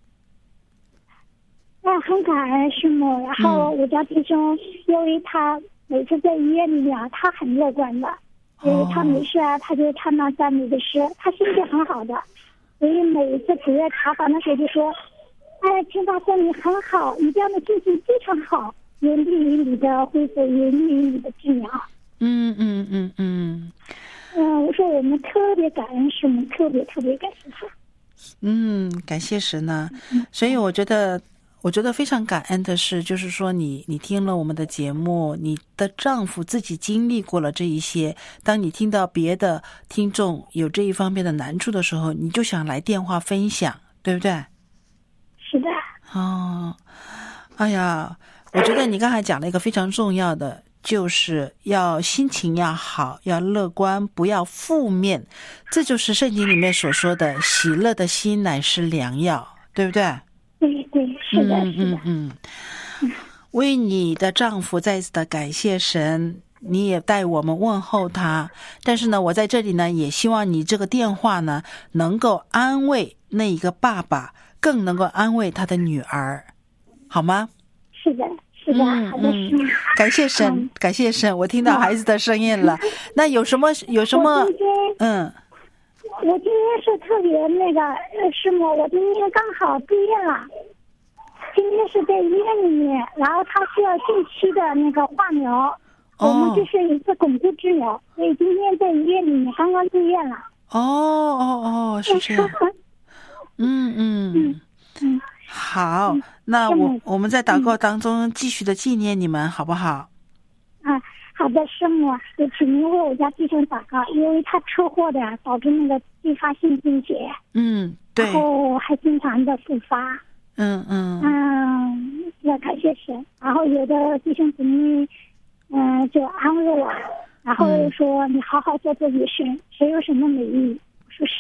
那、嗯、很感恩师母。然后我家弟兄，因为他每次在医院里面啊，他很乐观的，因为他没事啊，他就唱那赞美的诗，他心情很好的。所以每一次主任查房的时候就说。哎，听他说你很好，你这样的心情非常好，有利于你的恢复，有利于你的治疗。 嗯嗯嗯嗯。 嗯，我说我们特别感恩师母，特别特别感谢神。 嗯，感谢神呢。所以我觉得，我觉得非常感恩的是，就是说你你听了我们的节目，你的丈夫自己经历过了这一些，当你听到别的听众有这一方面的难处的时候，你就想来电话分享，对不对？ 是的。 哦，哎呀，我觉得你刚才讲了一个非常重要的，就是要心情要好，要乐观，不要负面，这就是圣经里面所说的喜乐的心乃是良药，对不对？ 对对，是的， 嗯嗯嗯嗯。为你的丈夫再次的感谢神，你也代我们问候他。但是呢，我在这里呢，也希望你这个电话呢，能够安慰那一个爸爸，更能够安慰他的女儿，好吗？ 是的，是的， 嗯、 好的，是嗯。感谢神、嗯，感谢神，我听到孩子的声音了。嗯、那有什么有什么？嗯， 我今天是特别那个师母，我今天刚好毕业了。今天是在医院里面，然后他需要定期的那个化疗，哦、我们就是一次巩固治疗，所以今天在医院里面刚刚毕业了。 哦哦哦，是这样。嗯嗯嗯嗯， 好，那我我们在祷告当中继续的纪念你们，好不好？ 啊，好的，师母，也请您为我家弟兄祷告，因为他车祸的导致那个继发性贫血， 嗯，对， 然后还经常的复发， 嗯嗯嗯，要感谢神。然后有的弟兄姊妹，嗯，就安慰我，然后说、嗯、你好好做做医生，谁有什么美意？我说是的。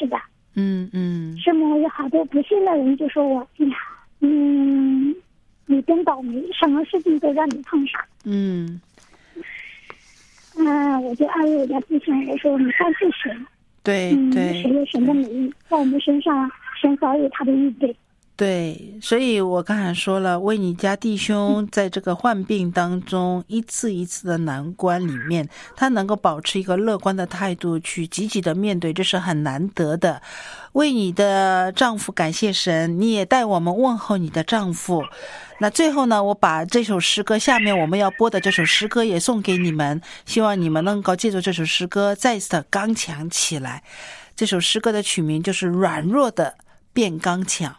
嗯嗯， 师母，有好多不信的人就说我，哎呀，嗯，你真倒霉，什么事情都让你碰上。 嗯， 啊，我就安慰我家弟兄，我说你相信神， 对嗯， 对， 神有神的美意，在我们身上，神早有他的预备。 对，所以我刚才说了，为你家弟兄在这个患病当中一次一次的难关里面，他能够保持一个乐观的态度去积极的面对，这是很难得的。为你的丈夫感谢神，你也代我们问候你的丈夫。那最后呢，我把这首诗歌，下面我们要播的这首诗歌也送给你们，希望你们能够借助这首诗歌再次的刚强起来。这首诗歌的曲名就是《软弱的变刚强》。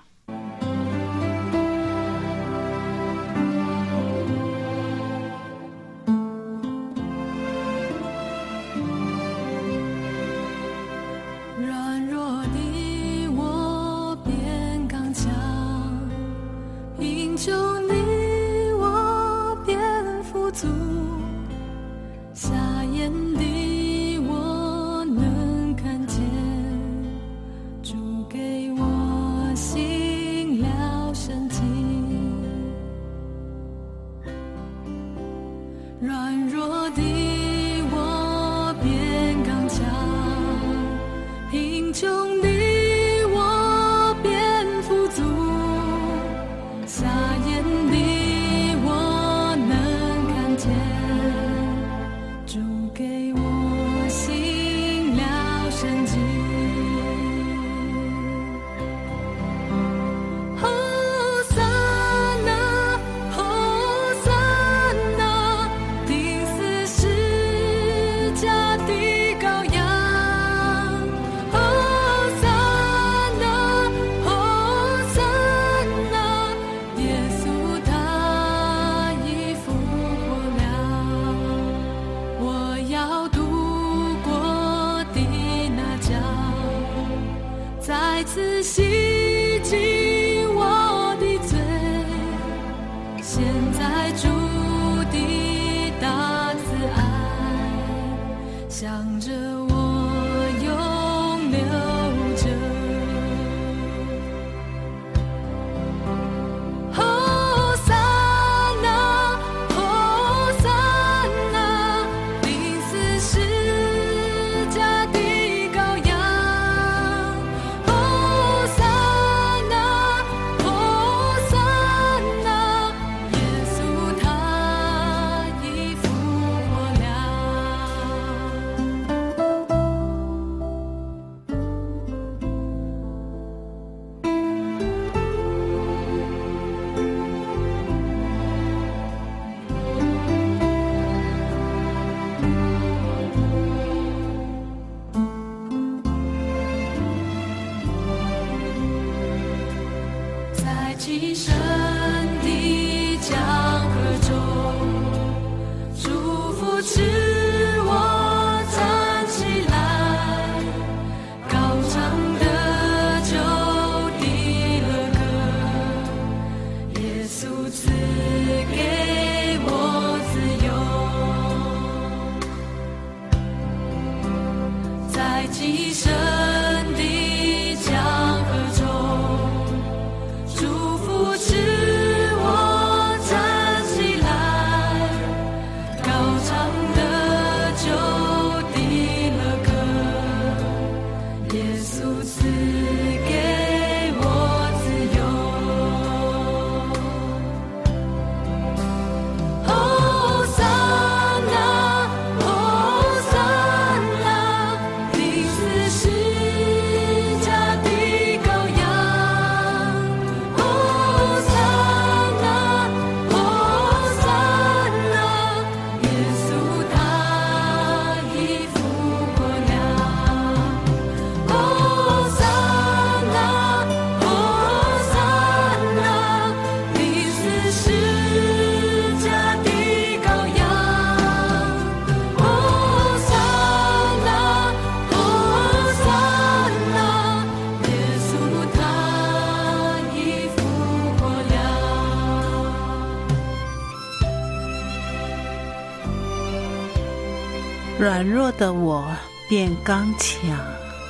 软弱的我变刚强，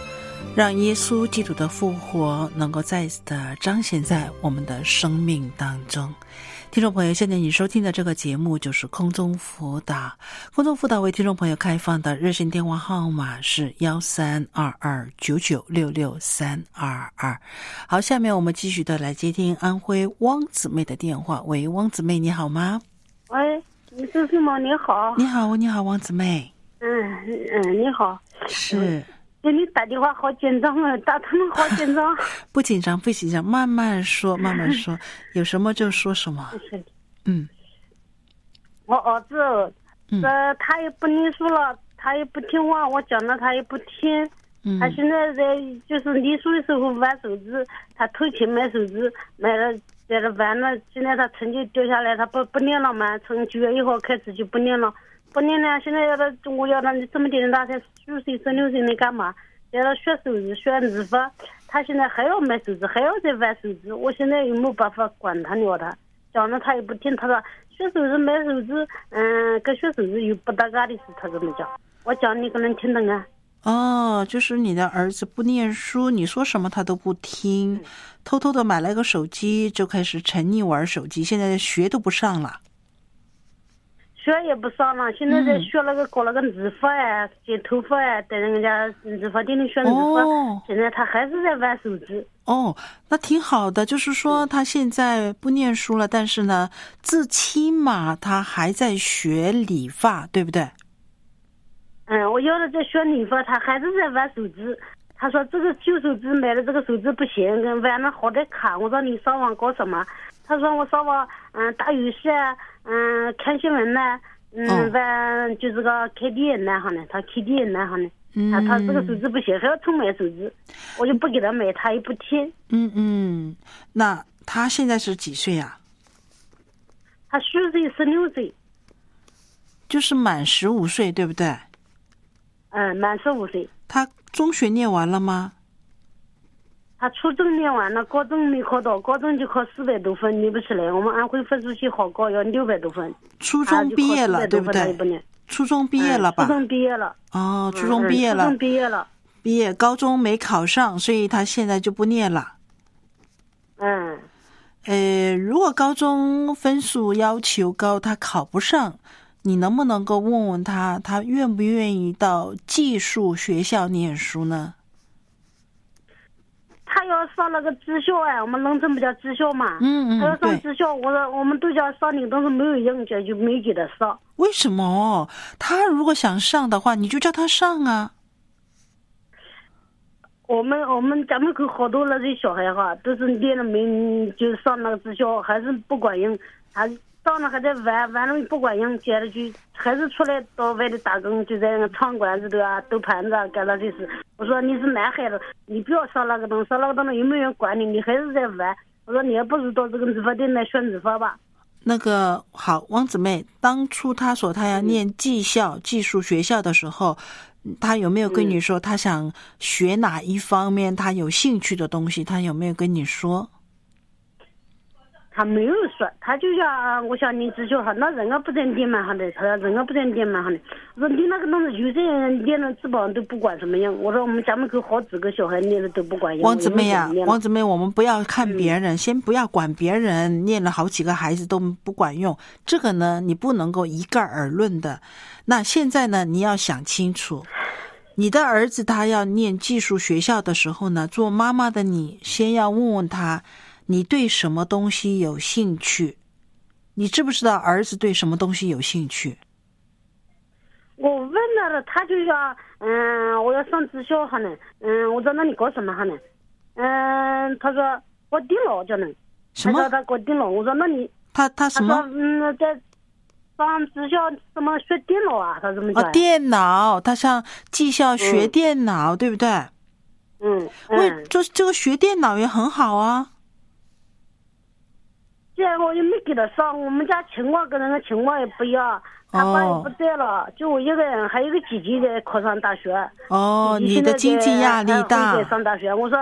让耶稣基督的复活能够再一次的彰显在我们的生命当中。听众朋友，现在你收听的这个节目就是空中辅导。空中辅导为听众朋友开放的热线电话号码是一三二二九九六六三二二。好，下面我们继续的来接听安徽汪姊妹的电话。喂，汪姊妹你好吗？ 喂，你是什么？你好。 你好，你好，汪姊妹。 嗯嗯，你好。 是。 给你打电话好紧张啊，打他们好紧张。 不紧张，不紧张，慢慢说，慢慢说，有什么就说什么。嗯。 我儿子， 嗯、 呃，他也不念书了，他也不听话，我讲了他也不听。 嗯。 他现在在就是念书的时候玩手机，他偷钱买手机，买了在这玩了，现在他成绩掉下来，他不不念了嘛，从九月一号开始就不念了。不念了，现在要他，我要他这么点大才十五岁、十六岁，能干嘛？要他学手机、学日法，他现在还要买手机，还要再玩手机。我现在有没有办法管他了他？讲了他也不听，他说学手机、买手机，嗯，跟学手机有不搭嘎的事，他这么讲。我讲你可能听懂啊？ 哦，就是你的儿子不念书，你说什么他都不听，嗯、偷偷的买了个手机，就开始沉溺玩手机，现在学都不上了。 学也不上了，现在在学那个搞那个日发啊，剪头发啊，在人家日发店里学日发。哦、现在他还是在玩手机。 哦，那挺好的，就是说他现在不念书了，但是呢，自期嘛，他还在学理发，对不对？ 嗯，我要是在学理发，他还是在玩手机。他说这个旧手机买了这个手机不行，跟玩了好歹卡。我说你上网搞什么？他说我上网嗯打游戏啊，嗯看新闻呢，嗯玩就是个看电影呢哈呢，他看电影呢哈呢，他他这个手机不行，还要重买手机，我就不给他买，他也不听。 嗯嗯，那他现在是几岁啊？ 他虚岁十六岁， 就是满十五岁，对不对？ 嗯，满十五岁。 他中学念完了吗？ 他初中念完了，高中没考到，高中就考四百多分，念不起来。我们安徽分数线好高，要六百多分。 初中毕业了，对不对？初中毕业了吧？ 初中毕业了。 哦，初中毕业了。 初中毕业了。 毕业，高中没考上，所以他现在就不念了。 嗯。 呃，如果高中分数要求高，他考不上，你能不能够问问他，他愿不愿意到技术学校念书呢？ 他要上那个职校哎，我们农村不叫职校嘛， 嗯嗯， 他要上职校，我说我们都叫上的，但是没有用，就就没给他上。 为什么？他如果想上的话，你就叫他上啊。 我们我们家门口好多那些小孩哈，都是练了没就上那个职校，还是不管用，他上了还在玩，玩了不管用，接着就还是出来到外头打工，就在那个厂馆子头啊兜盘子啊干那些事。我说你是男孩子，你不要上那个东西，上那个东西有没有人管你？你还是在玩。我说你还不如到这个理发店来学理发吧。 那个好，汪姊妹，当初他说他要念技校、嗯、技术学校的时候，他有没有跟你说他想学哪一方面，他有兴趣的东西？他有没有跟你说？ 他没有说，他就想我想你职校哈，那人家不在店嘛哈的，他说人家不在店嘛哈的。我说你那个东西有些人练了翅膀都不管什么样。我说我们家门口好几个小孩练的都不管用。 汪姊妹呀，汪姊妹，我们不要看别人，嗯、先不要管别人练了好几个孩子都不管用，这个呢你不能够一概而论的。那现在呢，你要想清楚，你的儿子他要念技术学校的时候呢，做妈妈的你先要问问他。你对什么东西有兴趣？你知不知道儿子对什么东西有兴趣？ 我问他了，他就要，嗯，我要上职校哈呢，嗯，我说那你搞什么哈呢？嗯，他说搞电脑就能。什么？他说他搞电脑，我说那你他他什么？ 他说嗯，在上职校什么学电脑啊？他怎么讲？ 哦，电脑，他上技校学电脑，嗯、对不对？ 嗯， 为这这个学电脑也很好啊。 这我又没给他上，我们家情况跟人家情况也不一样，他爸也不在了，哦、就我一个人，还有一个姐姐在考上大学。 哦，你的经济压力大。 在上大学，我说，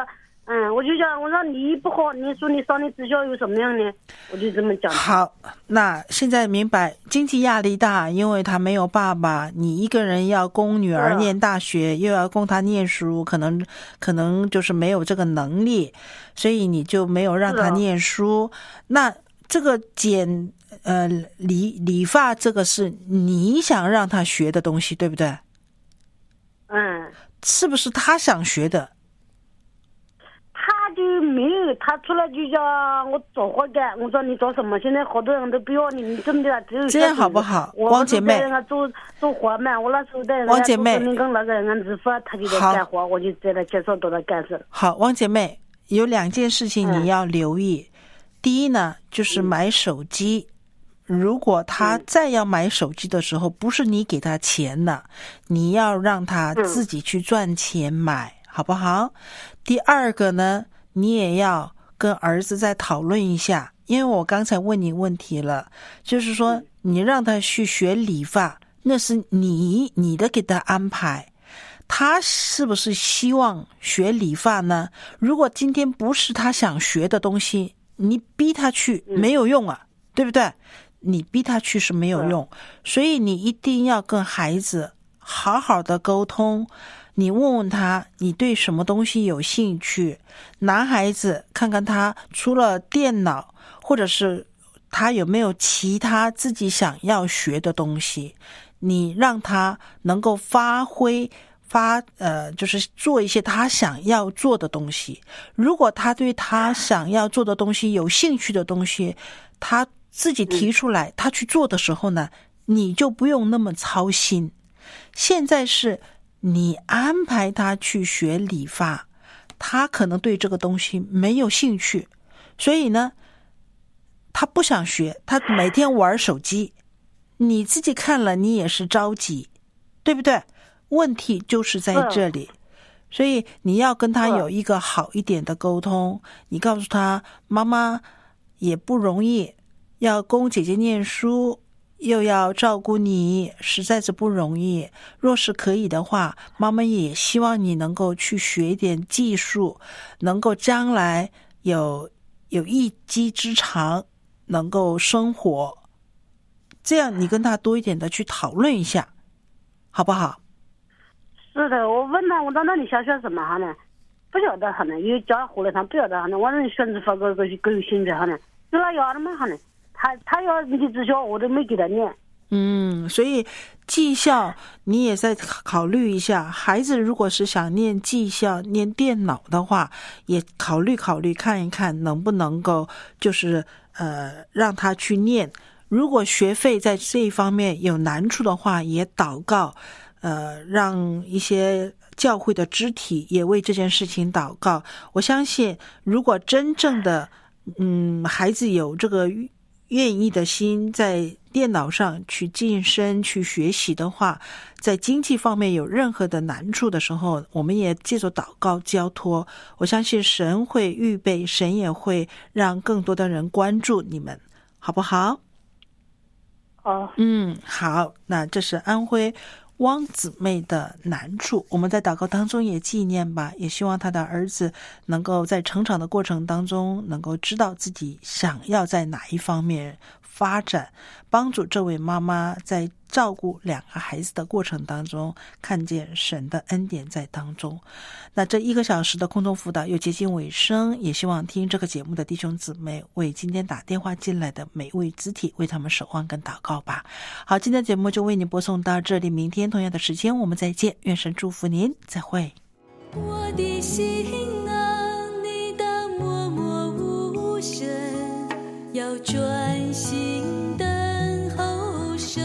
嗯，我就讲，我说你不好，你说你上你职校有什么样呢？我就这么讲。 好，那现在明白经济压力大，因为他没有爸爸，你一个人要供女儿念大学，又要供她念书，可能可能就是没有这个能力，所以你就没有让她念书。那这个剪呃理理发，这个是你想让她学的东西，对不对？ 嗯， 是不是他想学的？ 他就没有，他出来就叫我找活干。我说你找什么？现在好多人都不要你，你真的只有这样好不好？汪姐妹， 我做做活嘛，我那时候带人汪姐妹跟那个人支付，他就在干活，我就在那介绍到他干事。 好，汪姐妹，有两件事情你要留意。嗯、第一呢，就是买手机。嗯、如果他再要买手机的时候，不是你给他钱了，你要让他自己去赚钱买，嗯、好不好？第二个呢？你也要跟儿子再讨论一下，因为我刚才问你问题了，就是说你让他去学理发，那是你你的给他安排，他是不是希望学理发呢？如果今天不是他想学的东西，你逼他去没有用啊，对不对？你逼他去是没有用，所以你一定要跟孩子好好的沟通。你问问他，你对什么东西有兴趣？男孩子看看他除了电脑，或者是他有没有其他自己想要学的东西，你让他能够发挥发呃，就是做一些他想要做的东西。如果他对他想要做的东西有兴趣的东西，他自己提出来，他去做的时候呢，你就不用那么操心。现在是你安排他去学理发，他可能对这个东西没有兴趣，所以呢，他不想学，他每天玩手机，你自己看了你也是着急，对不对？问题就是在这里，所以你要跟他有一个好一点的沟通，你告诉他，妈妈也不容易，要供姐姐念书，又要照顾你，实在是不容易。若是可以的话，妈妈也希望你能够去学一点技术，能够将来有有一技之长，能够生活。这样你跟他多一点的去讨论一下，好不好？ 是的，我问他，我说那你想学什么哈呢？不晓得哈呢，因为家回来他不晓得哈呢。我说你选择发个个更有兴趣哈呢，就那样的嘛哈呢。他他要你技校，我都没给他念。 嗯，所以技校你也在考虑一下，孩子如果是想念技校、念电脑的话，也考虑考虑看一看能不能够就是呃让他去念。如果学费在这一方面有难处的话，也祷告，呃，让一些教会的肢体也为这件事情祷告。我相信，如果真正的嗯孩子有这个愿意的心在电脑上去晋升去学习的话，在经济方面有任何的难处的时候，我们也借着祷告交托，我相信神会预备，神也会让更多的人关注你们，好不好？ 哦， 嗯，好，那这是安徽汪姊妹的难处，我们在祷告当中也纪念吧，也希望他的儿子能够在成长的过程当中能够知道自己想要在哪一方面发展，帮助这位妈妈在照顾两个孩子的过程当中看见神的恩典在当中。那这一个小时的空中辅导又接近尾声，也希望听这个节目的弟兄姊妹为今天打电话进来的每位肢体为他们守望跟祷告吧。好，今天节目就为你播送到这里，明天同样的时间我们再见，愿神祝福您，再会。 我的心啊，你的默默无声，要专心等候神。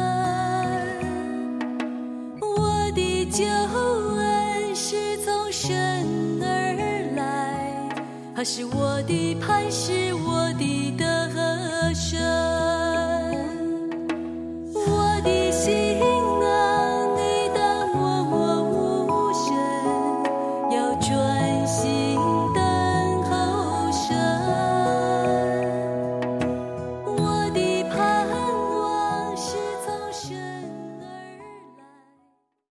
我的救恩是从神而来，他是我的磐石，我